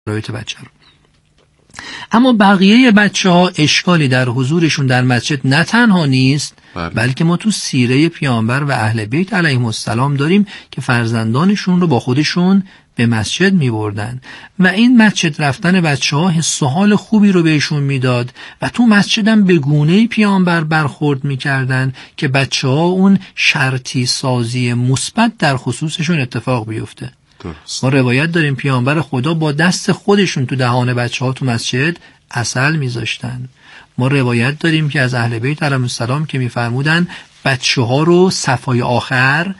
شرایط بچه رو. اما بقیه بچه‌ها اشکالی در حضورشون در مسجد نه تنها نیست، بلکه ما تو سیره پیامبر و اهل بیت علیهم السلام داریم که فرزندانشون رو با خودشون به مسجد می بردن و این مسجد رفتن بچه‌ها حس و حال خوبی رو بهشون میداد و تو مسجدم به گونه‌ای پیامبر برخورد می‌کردن که بچه‌ها اون شرطی سازی مثبت در خصوصشون اتفاق بیفته. درست. ما روایت داریم پیامبر خدا با دست خودشون تو دهان بچه‌ها تو مسجد عسل میذاشتن. ما روایت داریم که از اهل بیت علیهم السلام که میفرمودن بچه‌ها رو صفای آخر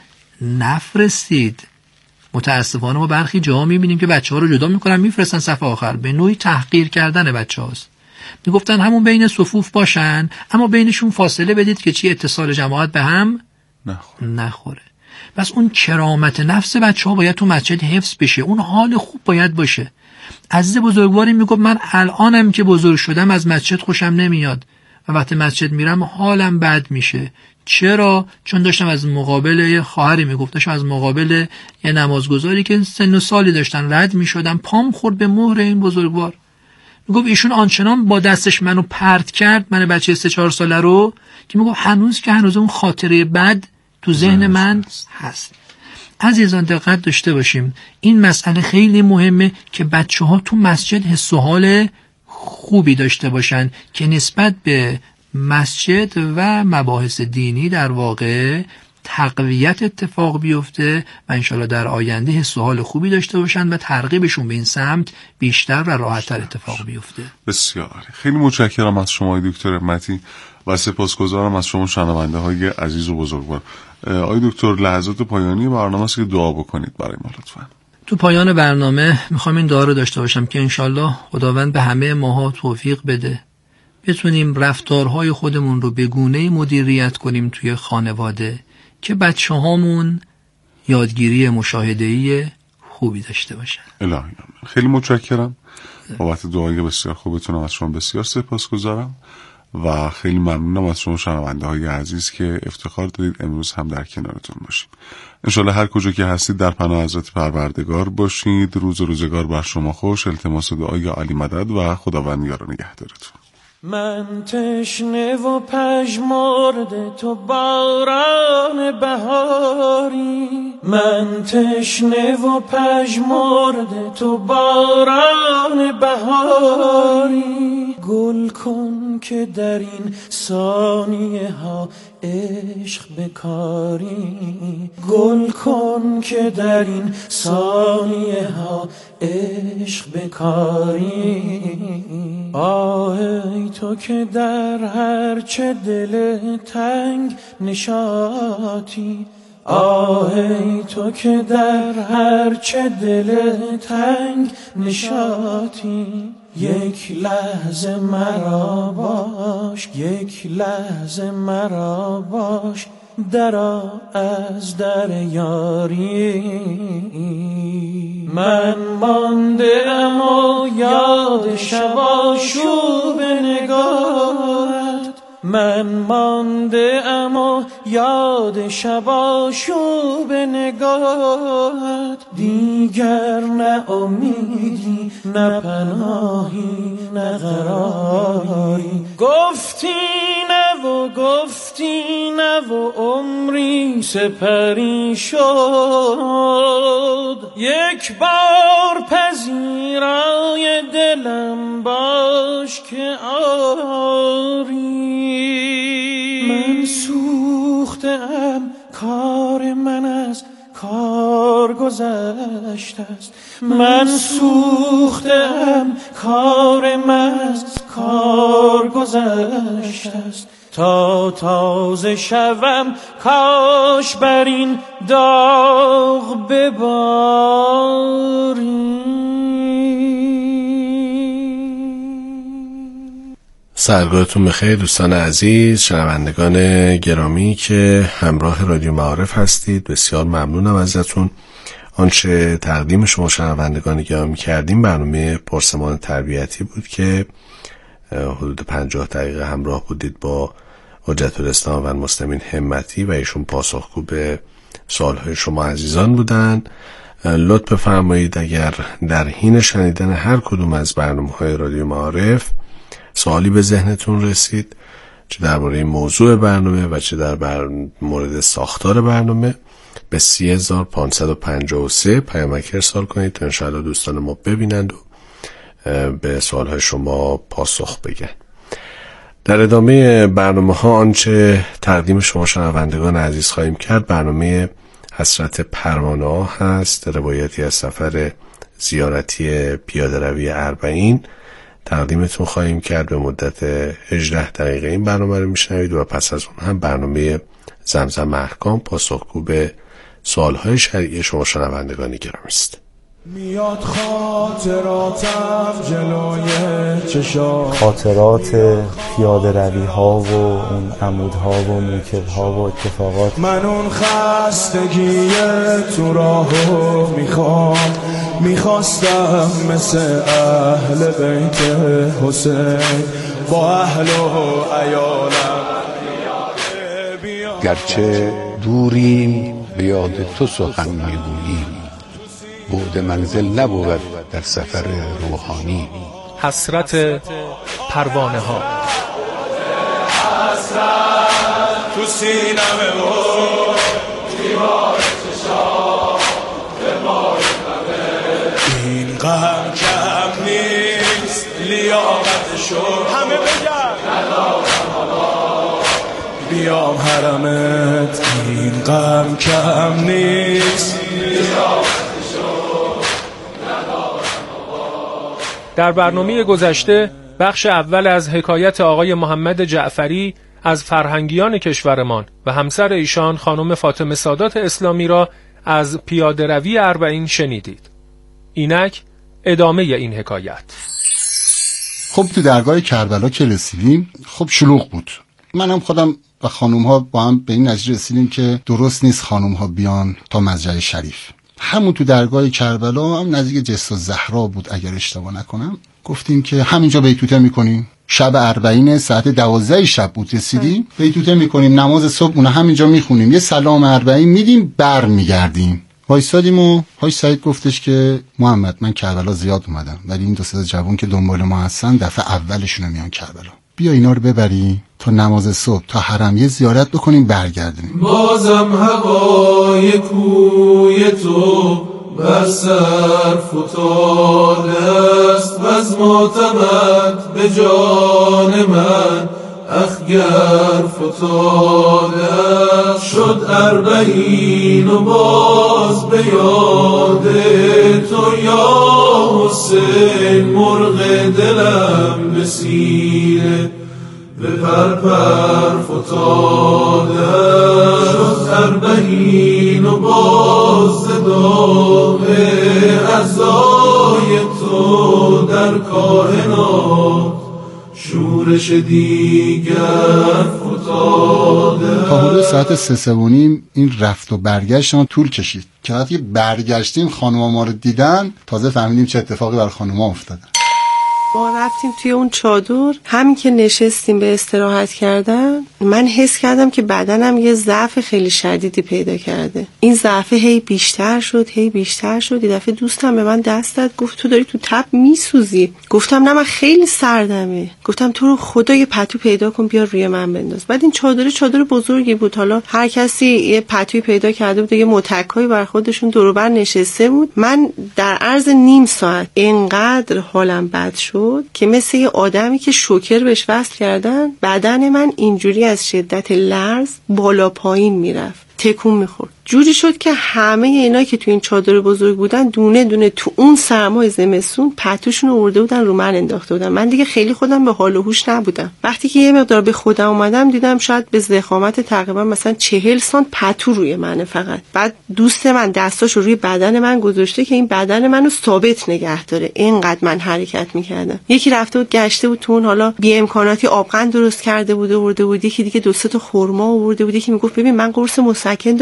نفرستید. متاسفانه ما برخی جاها میبینیم که بچه‌ها رو جدا میکنن میفرستن صف آخر، به نوعی تحقیر کردن بچه‌هاست. میگفتن همون بین صفوف باشن اما بینشون فاصله بدید که چی اتصال جماعت به هم نخوره. پس اون کرامت نفس بچه‌ها باید تو مسجد حفظ بشه، اون حال خوب باید باشه. عزیز بزرگواری میگفت من الانم که بزرگ شدم از مسجد خوشم نمیاد و وقتی مسجد میرم حالم بد میشه. چرا؟ چون داشتم از مقابل یه خواهری میگفت، داشتم از مقابل یه نمازگزاری که سن و سالی داشتن رد میشدم، پام خورد به مهر این بزرگوار. میگفت ایشون آنچنان با دستش منو پرت کرد، من بچه 3-4 ساله رو، که میگفت هنوز اون خاطره بد تو ذهن من هست. عزیزان دقت داشته باشیم، این مسئله خیلی مهمه که بچه‌ها تو مسجد حس و حال خوبی داشته باشن که نسبت به مسجد و مباحث دینی در واقع تقویت اتفاق بیفته و انشالله در آینده حس و حال خوبی داشته باشن و ترغیبشون به این سمت بیشتر و راحت‌تر اتفاق بیفته. بسیار خیلی متشکرم از شما دکتر همتی و سپاسگزارم از شما شنونده های عزیز و بزرگوار. آقای دکتر لحظات پایانی برنامه است که دعا بکنید برای ما لطفاً. تو پایان برنامه میخوام این دعا رو داشته باشم که انشالله خداوند به همه ماها توفیق بده بتونیم رفتارهای خودمون رو به گونه‌ای مدیریت کنیم توی خانواده که بچه‌هامون یادگیری مشاهده‌ای خوبی داشته باشن. الهی خیلی متشکرم بابت دعای بسیار خوبتون، از شما بسیار سپاسگزارم و خیلی ممنونم از شما شنونده های عزیز که افتخار دارید امروز هم در کنارتون باشیم. انشالله هر کجا که هستید در پناه حضرت پروردگار باشید. روز و روزگار بر شما خوش. التماس دعای علی مدد و خداوند یار و نگهدارتون. من تشنه و پژمرده تو باران بهاری، من تشنه و پژمرده تو باران بهاری. گل کن که در این ثانیه ها عشق بکاری، گل کن که در این ثانیه ها عشق بکاری. آهی تو که در هر چه دل تنگ نشاطی، آهی تو که در هر چه دل تنگ نشاطی. یک لحظه مرا باش، یک لحظه مرا باش، درآ از در یاری. من مانده ام و یاد شب آشوب نگاهت، من مانده ام و یاد شب آشوب نگاهت. دیگر نه امیدی نه پناهی نه قراری. گفتی نه و گفتی نه و عمری سپری شد. یک بار پذیرای دلم باش که آری. من سوختم، کار من از کار گذشته است. من سوختم، کار من از کار گذشته است. تا تازه شوم کاش بر این داغ بباری. سرگاهتون بخیر دوستان عزیز، شنوندگان گرامی که همراه رادیو معارف هستید. بسیار ممنونم ازتون. آنچه تقدیم شما شنوندگان گرامی کردیم برنامه پرسمان تربیتی بود که حدود 50 دقیقه همراه بودید با حجت الاسلام و المسلمین همتی و ایشون پاسخگو به سوالهای شما عزیزان بودن لطف فرمایید اگر در حین شنیدن هر کدوم از برنامه‌های رادیو معارف سوالی به ذهنتون رسید، چه درباره موضوع برنامه و چه در مورد ساختار برنامه، به 3553 پیامک ارسال کنید تا انشاءالله دوستان ما ببینند و به سوالهای شما پاسخ بگن. در ادامه برنامه ها آنچه تقدیم شما شنوندگان عزیز خواهیم کرد برنامه حسرت پروانه ها هست، روایتی از سفر زیارتی پیاده روی اربعین تقدیمتون خواهیم کرد. به مدت 18 دقیقه این برنامه رو میشنوید و پس از اون هم برنامه زمزم احکام پاسخگو به سوالهای شرعی شما شنوندگان گرامی است. میاد خاطراتم جلوی چشام، خاطرات پیاده روی ها و اون عمودها و موکب ها و اتفاقات. من اون خستگی تو راهو میخواستم مثل اهل بیت حسین با اهل و عیالم. گرچه دوریم به یاد تو سخن میگوییم، بعد منزل نبود در سفر روحانی. حسرت پروانه ها. حسرت تو سینمه و دیوار چشام دمار همه. این غم کم نیست لیاقتشو همه بگن بیام حرمت. این غم کم نیست در برنامه گذشته بخش اول از حکایت آقای محمد جعفری از فرهنگیان کشورمان و همسر ایشان خانم فاطمه سادات اسلامی را از پیاده روی اربعین شنیدید. اینک ادامه این حکایت. خب تو درگاه کربلا که رسیدیم خب شلوغ بود. منم خودم و خانوم ها با هم به این نتیجه رسیدیم که درست نیست خانوم ها بیان تا مزرعه شریف. همون تو درگاه کربلا هم نزدیک جسر الزهرا بود اگر اشتباه نکنم. گفتیم که همینجا بیتوته میکنیم. شب اربعین ساعت 12 شب بود رسیدیم. بیتوته میکنیم، نماز صبح اون همینجا میخونیم، یه سلام اربعین میدیم، بر میگردیم. وایسادیم و حاج سعید گفتش که محمد من کربلا زیاد اومدم ولی این دو سه جوان که دنبال ما هستن دفعه اولشون میان کربلا، بیا اینا رو ببری تا نماز صبح تا حرم یه زیارت بکنیم برگردیم. بازم هوای کوی تو بر سر فتاده است و از معتمد به جان من اخگر فتاده است. شد اربعین و باز به یاد تو یا حسین مرغ دلم به سینه به پر فتاده. شد اربعین و باز داغ عزای تو در کائنات شورش دیگر فتاده. تا حدود ساعت 3:30 این رفت و برگشتان طول کشید که وقتی برگشتیم خانوما ما رو دیدن تازه فهمیدیم چه اتفاقی بر خانوما افتاده. ما رفتیم توی اون چادر، همین که نشستیم به استراحت کردن من حس کردم که بدنم یه ضعف خیلی شدیدی پیدا کرده. این ضعف هی بیشتر شد. یه دفعه دوستم به من دست داد گفت تو داری تو تب میسوزی. گفتم نه من خیلی سردمه. گفتم تو رو خدا یه پتو پیدا کن بیا روی من بنداز. بعد این چادر بزرگی بود، حالا هر کسی یه پتوی پیدا کرده بود، یه متکایی بر خودشون دور و بر نشسته بود. من در عرض نیم ساعت اینقدر حالم بد شد که مثل یه آدمی که شوکر بهش وصل کردن بدن من اینجوری از شدت لرز بالا پایین میرفت، تکون میخورد. جوری شد که همه اینا که تو این چادر بزرگ بودن دونه دونه تو اون سرمای زمستون پتوشون رو آورده بودن رو من انداخته بودن. من دیگه خیلی خودم به حال و هوش نبودم. وقتی که یه مقدار به خودم اومدم دیدم شاید به ضخامت تقریبا مثلا 40 سانت پتو روی منه فقط. بعد دوست من دستاشو روی بدن من گذاشته که این بدن منو ثابت نگه داره. اینقدر من حرکت میکردم. یکی رفته بود گشته بود تو اون حالا بی امکاناتی آبغن درست کرده بود آورده بود. یکی دیگه 2-3 تا خرما آورده بود. یکی میگفت ببین من قرص مسکن دارم میخوای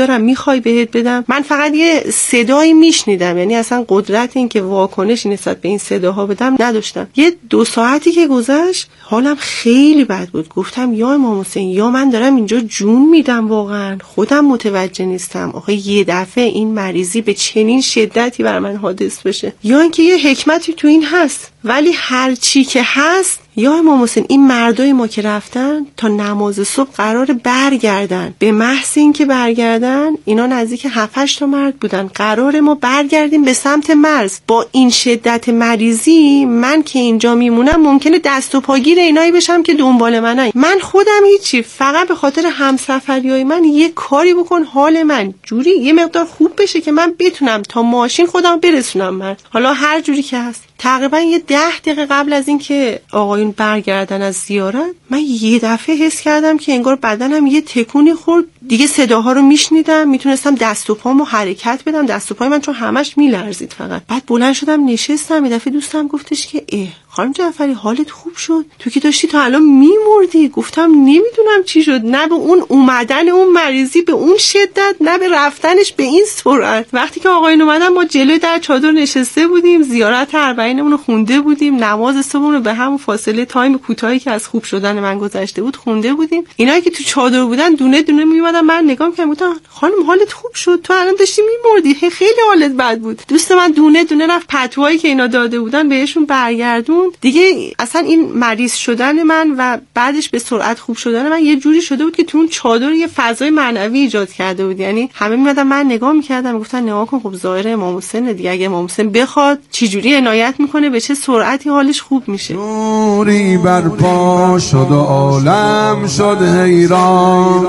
میخوای بهت بدم. من فقط یه صدایی میشنیدم، یعنی اصلا قدرت این که واکنشی نسبت به این صداها بدم نداشتم. یه 2 ساعتی که گذشت حالم خیلی بد بود. گفتم یا امام حسین، یا من دارم اینجا جون میدم، واقعا خودم متوجه نیستم آخه یه دفعه این مریضی به چنین شدتی بر من حادث بشه، یا اینکه یه حکمتی تو این هست. ولی هر چی که هست، یا امام حسین این مردای ما که رفتن تا نماز صبح قرار برگردن، به محض این که برگردن، اینا نزدیک 7-8 تا مرد بودن، قرار ما برگردیم به سمت مرز. با این شدت مریضی من که اینجا میمونم ممکنه دست و پاگیر اینایی بشم که دنبال منن. من خودم هیچی، فقط به خاطر همسفریای من یه کاری بکن حال من جوری یه مقدار خوب بشه که من بتونم تا ماشین خودم برسونم مرز. حالا هر جوری که هست. تقریبا یه 10 دقیقه قبل از این که آقایون برگردن از زیارت، من یه دفعه حس کردم که انگار بدنم یه تکونی خورد. دیگه صداها رو میشنیدم، میتونستم دست و پامو حرکت بدم، دست و پای من چون همش میلرزید فقط. بعد بلند شدم نشستم. یه دفعه دوستم گفتش که خانم جعفری حالت خوب شد؟ تو که داشتی تا الان میمردی. گفتم نمیدونم چی شد، نه به اون اومدن اون مریضی به اون شدت، نه به رفتنش به این سرعت. وقتی که آقایون اومدن ما جلوی در چادر نشسته بودیم، زیارت اربعینمون رو خونده بودیم، نماز صبحمون رو به همون فاصله تایم کوتاهی که از خوب شدن من گذشته بود خونده بودیم. اینایی که تو چادر بودن دونه دونه میومدن، من نگاه می‌کردم گفتم خانم حالت خوب شد؟ تو الان داشتی میمردی، خیلی حالت بد بود. دوست من دونه دونه رفت پتوایی که اینا داده بودن بهشون برگردون. دیگه اصلا این مریض شدن من و بعدش به سرعت خوب شدن من یه جوری شده بود که تو اون چادر یه فضای معنوی ایجاد کرده بود. یعنی همه میمدن من نگاه می‌کردم، گفتن نگاه کن خب ظاهر امام حسین دیگه، اگه امام حسین بخواد چه جوری عنایت میکنه، به چه سرعتی حالش خوب میشه. نوری برپا شد و عالم شد حیران،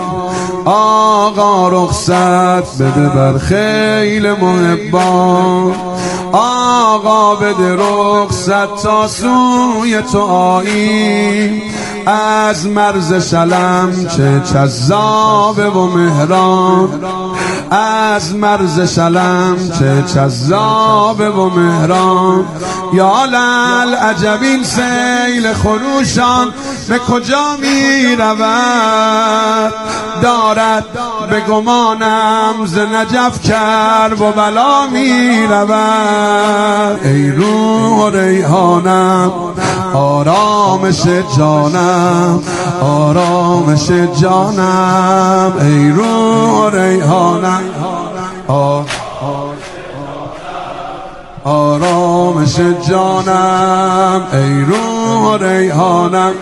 آقا رخصت بده بر خیل محبان، آقا بده رخصت تا سوی تو آیی، از مرز شلم چه جذابه و مهران، از مرز شلم چه جذابه و مهران. یا للعجب این سیل خروشان به کجا می رود، دارد به گمانم ز نجف کرب و بلا می رود. ای روح و ریحانم آرامش جانم، آرامش جانم، ای روح و ریحانم آرامش جانم، ای روح و ریحانم.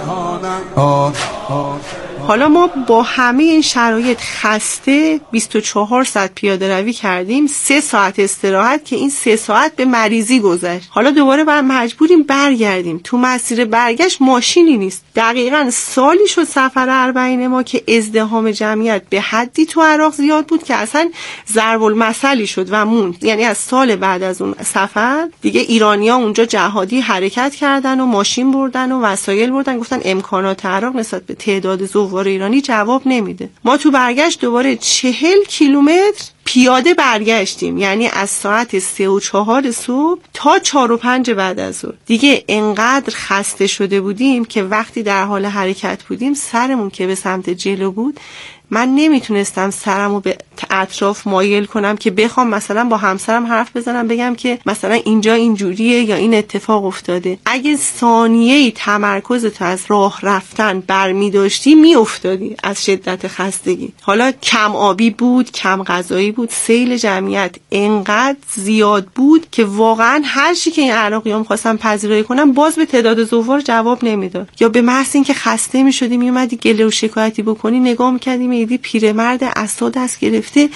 حالا ما با همه این شرایط خسته 24 ساعت پیاده روی کردیم، 3 ساعت استراحت که این 3 ساعت به مریضی گذشت. حالا دوباره مجبوریم برگردیم. تو مسیر برگشت ماشینی نیست. دقیقاً سالی شد سفر اربعین ما که ازدحام جمعیت به حدی تو عراق زیاد بود که اصلا ضرب المثلی شد و موند. یعنی از سال بعد از اون سفر دیگه ایرانی‌ها اونجا جهادی حرکت کردن و ماشین بردن و وسایل بردن، گفتن امکانات عراق نسبت به تعداد زوار ایرانی جواب نمیده. ما تو برگشت دوباره 40 کیلومتر پیاده برگشتیم، یعنی از ساعت 3 و 4 صبح تا 4 و 5 بعد از ظهر. دیگه انقدر خسته شده بودیم که وقتی در حال حرکت بودیم سرمون که به سمت جلو بود، من نمیتونستم سرمو به اطراف مایل کنم که بخوام مثلا با همسرم حرف بزنم بگم که مثلا اینجا اینجوریه یا این اتفاق افتاده. اگه ثانیه‌ای تمرکزت از راه رفتن برمی داشتی میافتادی از شدت خستگی. حالا کم آبی بود، کم غذایی بود، سیل جمعیت انقدر زیاد بود که واقعا هر چی که این عراقی‌ها می‌خواستن پذیرایی کنن باز به تعداد زوار جواب نمیداد. یا به محض اینکه خسته می‌شدی میومدی گله و شکایتی بکنی، نگاه می‌کردی دیدی پیرمرد عصا دست گرفته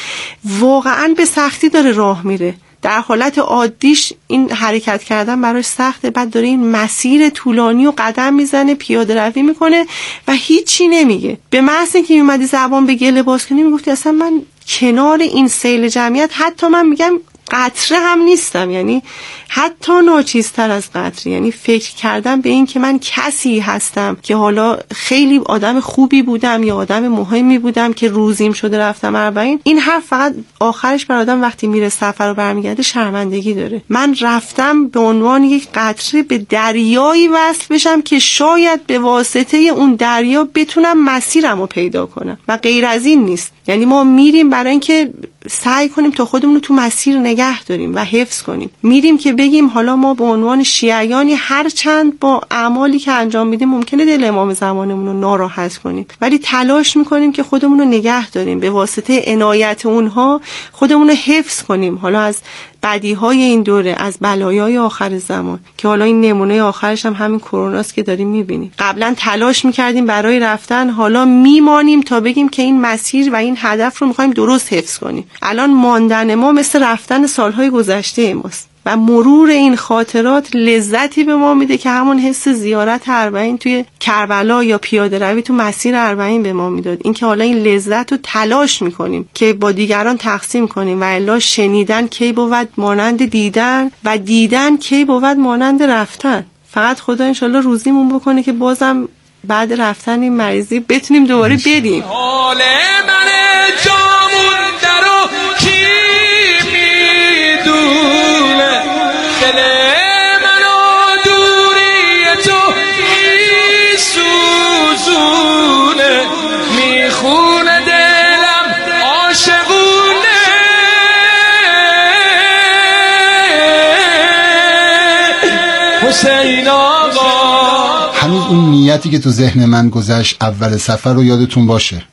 واقعا به سختی داره راه میره. در حالت عادیش این حرکت کردن براش سخته، بعد داره این مسیر طولانی و قدم میزنه، پیاده روی میکنه و هیچی نمیگه. به محض اینکه میومدی زبان به گله باز کنی میگفتی اصلا من کنار این سیل جمعیت حتی من میگم قطره هم نیستم، یعنی حتی ناچیزتر از قطره. یعنی فکر کردم به این که من کسی هستم که حالا خیلی آدم خوبی بودم یا آدم مهمی بودم که روزیم شده رفتم اربعین. این حرف فقط آخرش بر آدم وقتی میره سفر و برمیگرده شرمندگی داره. من رفتم به عنوان یک قطره به دریایی وصل بشم که شاید به واسطه اون دریا بتونم مسیرم رو پیدا کنم و غیر از این نیست. یعنی ما میریم برای اینکه سعی کنیم تا خودمون رو تو مسیر نگه داریم و حفظ کنیم. میریم که بگیم حالا ما به عنوان شیعیانی هر چند با اعمالی که انجام میدیم ممکنه دل امام زمانمون رو ناراحت کنیم، ولی تلاش میکنیم که خودمون رو نگه داریم، به واسطه عنایت اونها خودمون رو حفظ کنیم، حالا از بدیهای این دوره، از بلایای آخر زمان که حالا این نمونه آخرش هم همین کروناست که داریم میبینیم. قبلا تلاش میکردیم برای رفتن، حالا میمانیم تا بگیم که این مسیر و این هدف رو میخوایم درست حفظ کنیم. الان ماندن ما مثل رفتن سالهای گذشته ماست و مرور این خاطرات لذتی به ما میده که همون حس زیارت اربعین توی کربلا یا پیاده روی تو مسیر اربعین به ما میداد. این که حالا این لذت رو تلاش میکنیم که با دیگران تقسیم کنیم و الا شنیدن کی بود مانند دیدن و دیدن کی بود مانند رفتن. فقط خدا انشالله روزیمون بکنه که بازم بعد رفتن این مریضی بتونیم دوباره بریم. حال من جامون درو کی میدونه، دل منو دوری تو میسوزونه، میخونه دلم عاشقونه. حسین آقا هنوز اون نیتی که تو ذهن من گذشت اول سفر رو یادتون باشه.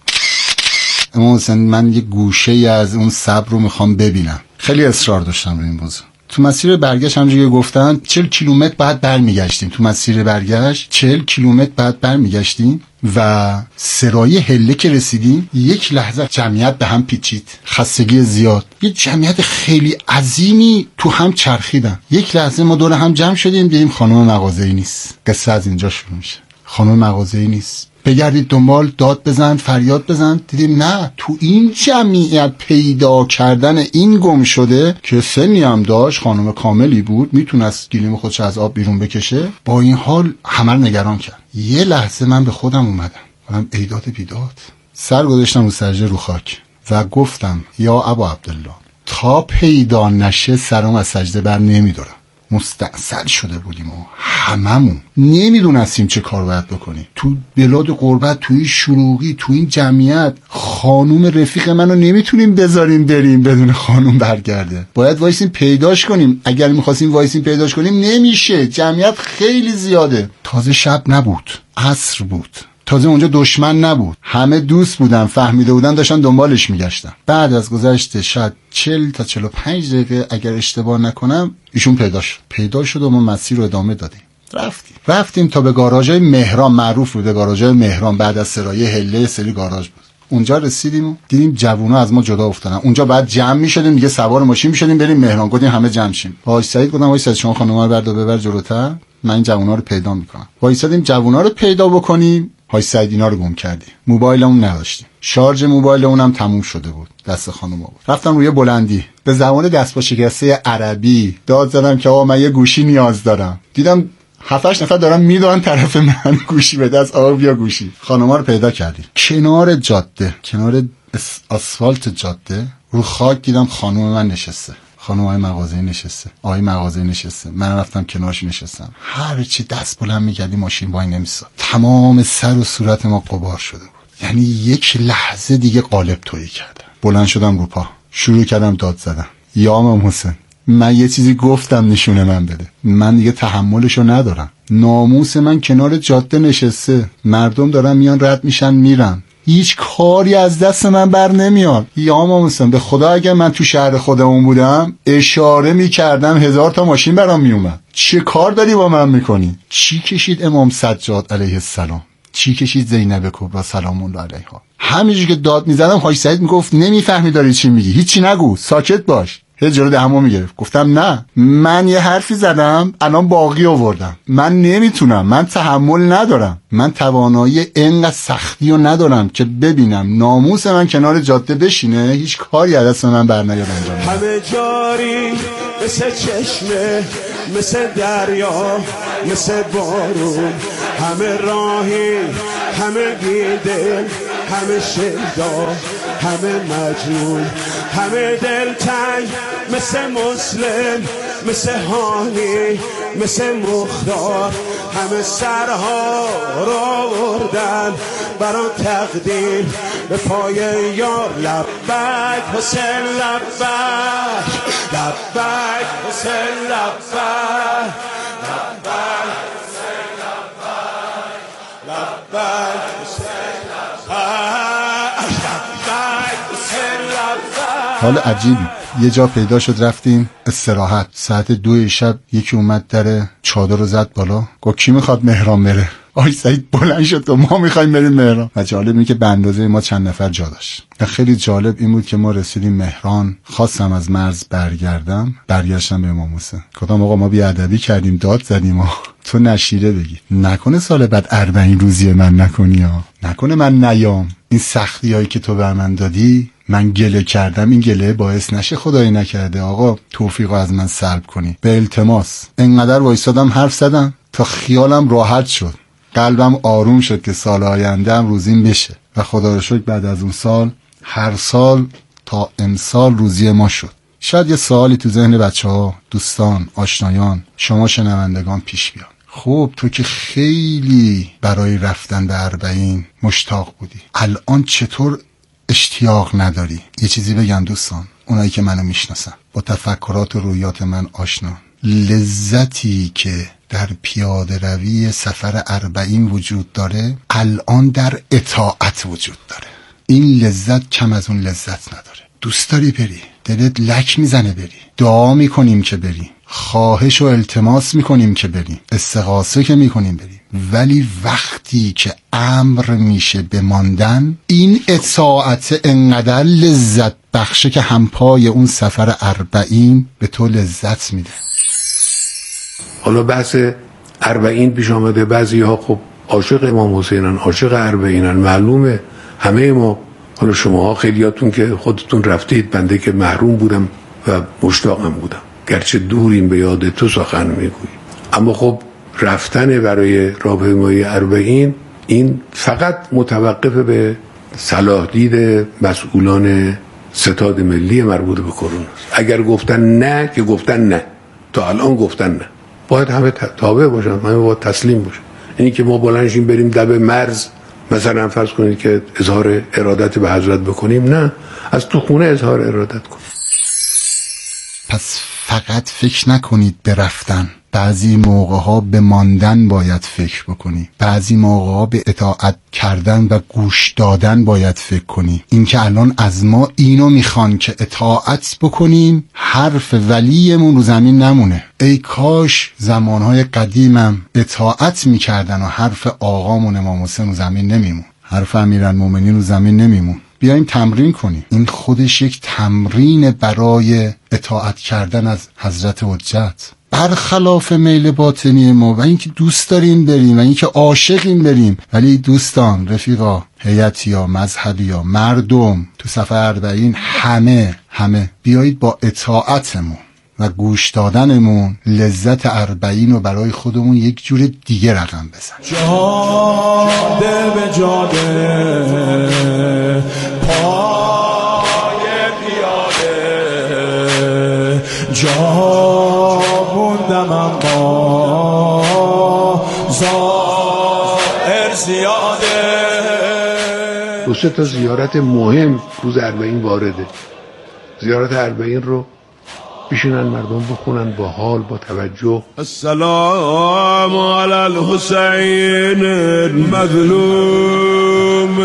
امام حسین من یه گوشه از اون صبر رو میخوام ببینم. خیلی اصرار داشتم روی این موضوع. تو مسیر برگشت همونجوری که گفتن 40 کیلومتر بعد برمیگشتیم. تو مسیر برگشت 40 کیلومتر بعد برمیگشتیم و سرای هله که رسیدیم یک لحظه جمعیت به هم پیچید، خستگی زیاد، یه جمعیت خیلی عظیمی تو هم چرخیدن. یک لحظه ما دور هم جمع شدیم، دیدیم خانم مغازه‌ای نیست. قصه از اینجا شروع میشه. خانم مغازه‌ای نیست. بگردید دنبال، داد بزن، فریاد بزن. دیدیم نه، تو این جمعیت پیدا کردن این گم شده که سنی هم داشت، خانم کاملی بود، میتونست گلیم خودش از آب بیرون بکشه، با این حال همه رو نگران کرد. یه لحظه من به خودم اومدم، ایداد بیداد، سر گذاشتم رو سجده رو خاک و گفتم یا ابا عبدالله، تا پیدا نشه سرم از سجده بر نمیدارم. مستعصل شده بودیم و هممون نمیدونستیم چه کار باید بکنیم. تو بلاد غربت، توی شلوغی، تو این جمعیت، خانوم رفیق منو نمیتونیم بذاریم بریم بدون خانوم برگرده. باید وایسیم پیداش کنیم. اگر میخواستیم وایسیم پیداش کنیم نمیشه، جمعیت خیلی زیاده. تازه شب نبود، عصر بود، تازه اونجا دشمن نبود، همه دوست بودن، فهمیده بودن، داشتن دنبالش میگشتن. بعد از گذشت شاید 40 تا 45 دقیقه اگر اشتباه نکنم ایشون پیدا شد و ما مسیر رو ادامه دادیم. رفتیم تا به گاراژ مهران، معروف بوده گاراژ مهران، بعد از سرای هله سری گاراژ بود. اونجا رسیدیم و دیدیم جوونا از ما جدا افتادن. اونجا بعد جمع میشدیم دیگه، سوار ماشین میشدیم بریم مهران. گفتیم همه جمع شیم. حاج سعید گفتم حاج سعید شما خانوما رو ببر جلوتر، من این جوونا رو پیدا میکنم. وایسادیم جوونا رو پیدا بکنیم. حاج سعید اینا رو گم کردیم. موبایلمون نداشتیم. شارژ موبایلمون هم تموم شده بود. دست خانوما بود. رفتم روی بلندی به زبان دست با شکسته عربی داد زدم که آقا من یه گوشی نیاز دارم. دیدم 7-8 نفر دارن میدونن طرف من گوشی به دست، آقا بیا گوشی. خانوما رو پیدا کردیم. کنار جاده، کنار آسفالت جاده رو خاک دیدم خانوم من نشسته. خانم آقای مغازه‌ای نشسته، آقای مغازه‌ای نشسته، من رفتم کنارش نشستم. هر چی دست بلند می‌کردی ماشین وای نمی‌ساد. تمام سر و صورت ما غبار شده بود. یعنی یک لحظه دیگه قالب تویی کردم. بلند شدم رو پا، شروع کردم داد زدن. یا امام حسین، من یه چیزی گفتم نشونه من بده. من دیگه تحملشو ندارم. ناموس من کنار جاده نشسته، مردم دارن میان رد میشن میرن، هیچ کاری از دست من بر نمیاد. یا امام حسین، به خدا اگر من تو شهر خودمون بودم اشاره میکردم 1000 تا ماشین برام میومد. چه کار داری با من میکنی؟ چی کشید امام سجاد علیه السلام؟ چی کشید زینب کبرا سلام الله علیها؟ همینجوری که داد میزدم حاج سعید میگفت نمیفهمی داری چی میگی، هیچی نگو، ساکت باش. هی جلو دهمو میگرفت. گفتم نه، من یه حرفی زدم الان باقی آوردم، من نمیتونم، من تحمل ندارم، من توانایی اینقدر سختی رو ندارم که ببینم ناموس من کنار جاده بشینه هیچ کاری از دست من بر نیاد انجام. همه جاری مثل چشمه، مثل دریا، مثل بارون، همه راهی، همه بیدل، همه شیدا، همه مجنون، همه دلتنگ، مثل مسلم، مثل هانی، مثل مختار، همه سرها را آوردن برای تقدیم به پای یار لبک حسین لبک لبک حسین لبک لبک حسین لبک لبک حسین لبک. حال عجیبی یه جا پیدا شد رفتیم استراحت ساعت 2 شب یکی اومد در چادر رو زد بالا گفت کی میخواد مهران بره؟ آی سعید بلند شد و ما میخوایم بریم مهران. و جالب اینه که به اندازه ما چند نفر جا داشت. خیلی جالب این بود که ما رسیدیم مهران، خواستم از مرز برگشتم به امام حسین گفتم آقا ما بیادبی کردیم داد زدیم تو نشیره بگی نکنه سال بعد 40 روزی من نکنی نکنه من نیام این سختی هایی که تو بر من دادی من گله کردم این گله باعث نشه خدایی نکرده آقا توفیق از من سلب کنی. به التماس انقدر وایسادم حرف زدم تا خیالم راحت شد، قلبم آروم شد که سال آینده هم روزیم بشه و خدا رو شکر بعد از اون سال هر سال تا امسال روزی ما شد. شاید یه سوالی تو ذهن بچه‌ها، دوستان، آشنایان، شما شنوندگان پیش بیاد. خب تو که خیلی برای رفتن به 40 مشتاق بودی، الان چطور اشتیاق نداری؟ یه چیزی بگم دوستان، اونایی که منو میشناسن، با تفکرات و رویات من آشنا، لذتی که در پیاده روی سفر 40 وجود داره الان در اطاعت وجود داره. این لذت کم از اون لذت نداره. دوست داری بری، دلت لک میزنه بری، دعا میکنیم که بریم، خواهش و التماس میکنیم که بریم، استغاثه که میکنیم بریم، ولی وقتی که امر میشه به ماندن، این اطاعت انقدر لذت بخشه که همپای اون سفر 40 به تو لذت میده. حالا بحث 40 پیش آمده، بعضی ها خب عاشق امام حسینن، عاشق 40 معلومه، همه ما، حالا شماها خیلیاتون که خودتون رفتید، بنده که محروم بودم و مشتاقم بودم، گرچه دوریم به یاد تو سخن میگویی، اما خب رفتن برای راهپیمایی 40 این فقط متوقف به صلاح دید مسئولان ستاد ملی مربوط به کرونا. اگر گفتن نه که گفتن نه، تا الان گفتن نه، باید همه تابع باشن، همه باید تسلیم باشن. اینی که ما بلنشیم بریم دب مرز مثلا فرض کنید که اظهار ارادت به حضرت بکنیم، نه، از تو خونه اظهار ارادت کنیم. پس فقط فکر نکنید به رفتن، بعضی موقع‌ها به ماندن باید فکر بکنی، بعضی موقع‌ها به اطاعت کردن و گوش دادن باید فکر کنی. این که الان از ما اینو میخوان که اطاعت بکنیم، حرف ولیمون رو زمین نمونه. ای کاش زمانهای قدیمم اطاعت میکردن و حرف آقامون امام حسین رو زمین نمیمون، حرف امیرالمومنین رو زمین نمیمون. بیایم تمرین کنیم. این خودش یک تمرین برای اطاعت کردن از حضرت حجت، برخلاف میل باطنی ما و اینکه دوست داریم بریم و اینکه عاشقیم بریم. ولی دوستان، رفیقا، هیئتیا، مذهبیا، مردم تو سفر 40 همه بیایید با اطاعتمون و گوش دادنمون لذت 40 رو برای خودمون یک جور دیگه رقم بزن. جاده به جاده، پای پیاده، جا موندم اما زائر زیاده. 2-3 تا زیارت مهم روز 40 وارده. زیارت 40 رو بشینن مردم بخونن با حال، با توجه. السلام علی الحسین المظلوم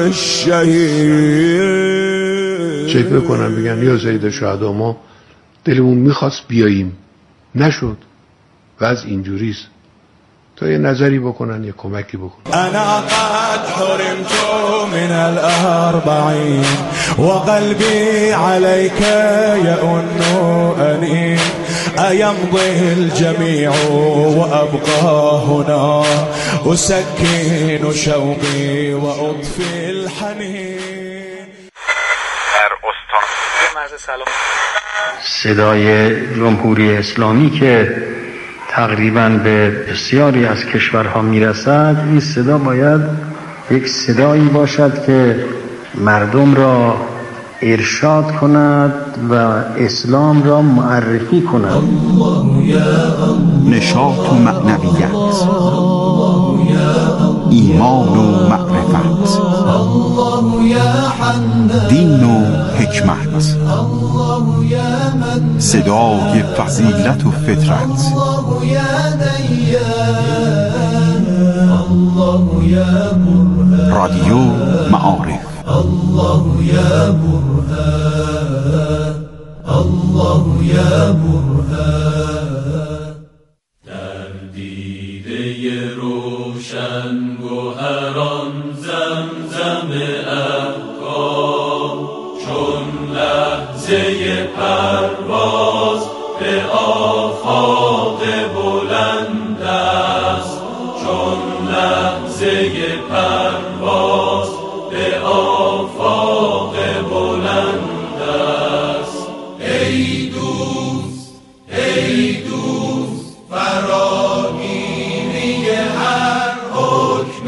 الشهید. چه بکنن بگن یا سید الشهدا ما دلمون میخواست بیاییم نشد و از اینجوریست، تا یه نظری بکنن، یه کمکی بکنن. انا قد حرمت من الاربعین و قلبی علیک یئن انین ایمضی الجمیع و ابقا هنا اسکین شوقی و اطفی الحنین. در استان مرز سلام صدای جمهوری اسلامی که تقریباً به بسیاری از کشورها میرسد، این صدا باید یک صدایی باشد که مردم را ارشاد کند و اسلام را معرفی کند. نشاط و معنویت، ایمان و معرفت. شمس، صدای فضیلت و فطرت، رادیو معارف. الله یا برهان، الله یا برهان. در دیده روشن گوهران زمزم افکار، چون لحظه پرواز به آفاق بلند است، چون لحظه پرواز به آفاق بلند است. ای دوست، ای دوست، فراگیری هر حکم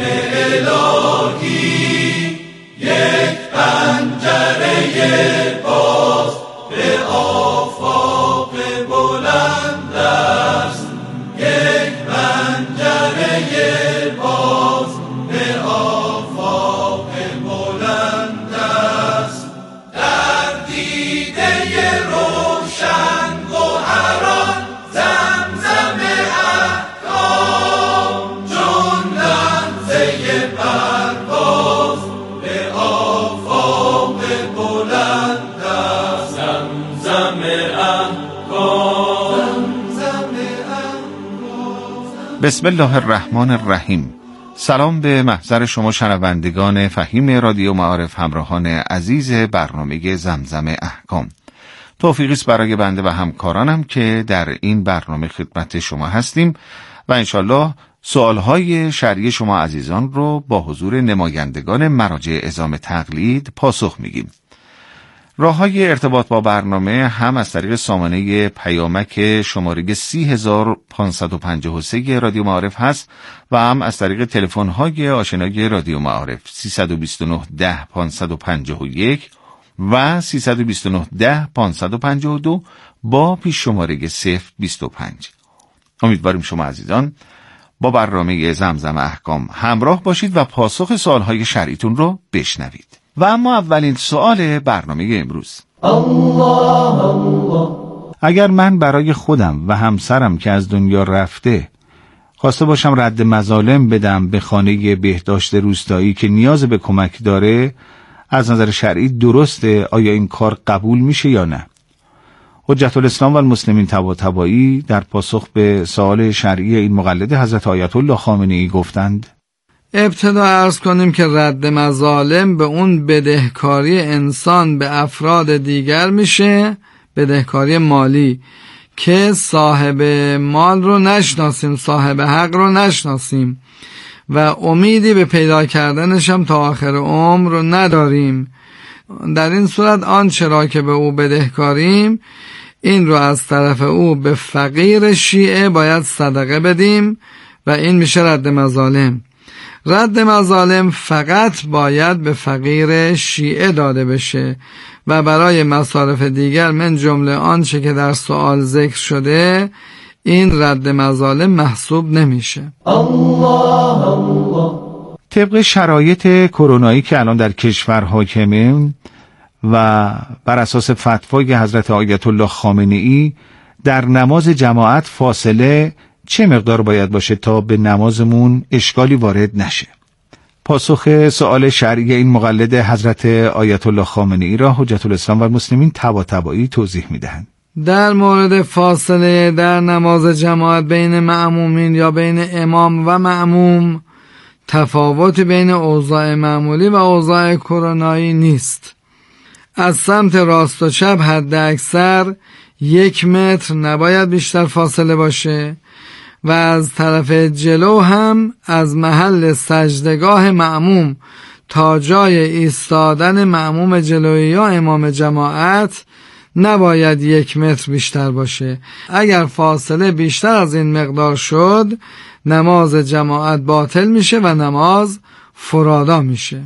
الهی، یک پنجره باز به آفاق بلند است، یک پنجره باز به آفاق بلند است. در دیده روشن گوهران زمزم احکام، چون لحظه پرواز به آفاق بلند است. زمزم احکام، زمزم احکام. بسم الله الرحمن الرحیم. سلام به محضر شما شنوندگان فهیم رادیو معارف، همراهان عزیز برنامه زمزم احکام. توفیقی است برای بنده و همکارانم که در این برنامه خدمت شما هستیم و انشالله سوالهای شرعی شما عزیزان رو با حضور نمایندگان مراجع عظام تقلید پاسخ میگیم. راه‌های ارتباط با برنامه هم از طریق سامانه پیامک شماره 30553 رادیو معارف هست و هم از طریق تلفن‌های آشنای رادیو معارف 329 10 551 و 329 10 552 با پیش شماره 025. امیدواریم شما عزیزان با برنامه زمزم احکام همراه باشید و پاسخ سوالهای شرعیتون رو بشنوید. و اما اولین سوال برنامه امروز: اگر من برای خودم و همسرم که از دنیا رفته خواسته باشم رد مظالم بدم به خانه بهداشت روستایی که نیاز به کمک داره، از نظر شرعی درسته؟ آیا این کار قبول میشه یا نه؟ حجت الاسلام و المسلمین طباطبایی در پاسخ به سوال شرعی این مقلد حضرت آیت الله خامنه‌ای گفتند: ابتدا عرض کنیم که رد مظالم به اون بدهکاری انسان به افراد دیگر میشه، بدهکاری مالی که صاحب مال رو نشناسیم، صاحب حق رو نشناسیم و امیدی به پیدا کردنش هم تا آخر عمر رو نداریم. در این صورت آنچه را که به او بدهکاریم این رو از طرف او به فقیر شیعه باید صدقه بدیم و این میشه رد مظالم. رد مظالم فقط باید به فقیر شیعه داده بشه و برای مصارف دیگر من جمله آنچه که در سوال ذکر شده این رد مظالم محسوب نمیشه. طبق شرایط کرونایی که الان در کشور حاکمه و بر اساس فتوای حضرت آیت الله خامنه‌ای، در نماز جماعت فاصله چه مقدار باید باشه تا به نمازمون اشکالی وارد نشه؟ پاسخ سوال شرعی این مقلد حضرت آیت الله خامنه‌ای را حجت الاسلام و المسلمین طباطبایی توضیح میدهند. در مورد فاصله در نماز جماعت بین مأمومین یا بین امام و مأموم تفاوت بین اوضاع معمولی و اوضاع کرونایی نیست. از سمت راست و چپ حد اکثر 1 متر نباید بیشتر فاصله باشه و از طرف جلو هم از محل سجدگاه مأموم تا جای ایستادن مأموم جلویی یا امام جماعت نباید 1 متر بیشتر باشه. اگر فاصله بیشتر از این مقدار شد نماز جماعت باطل میشه و نماز فرادا میشه.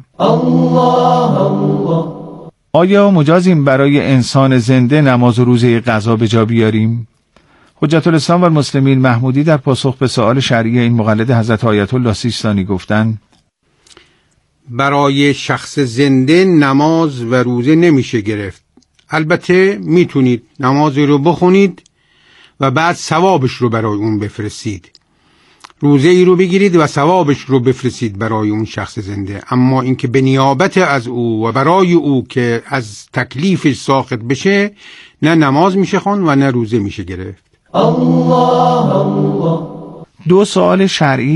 آیا مجازیم برای انسان زنده نماز و روزه قضا به جا بیاریم؟ حجت الاسلام و المسلمین محمودی در پاسخ به سوال شرعی این مقلد حضرت آیت الله سیستانی گفتند: برای شخص زنده نماز و روزه نمیشه گرفت، البته میتونید نمازی رو بخونید و بعد ثوابش رو برای اون بفرستید، روزه ای رو بگیرید و ثوابش رو بفرستید برای اون شخص زنده. اما اینکه به نیابت از او و برای او که از تکلیفش ساقط بشه، نه نماز میشه خوند و نه روزه میشه گرفت. دو سوال شرعی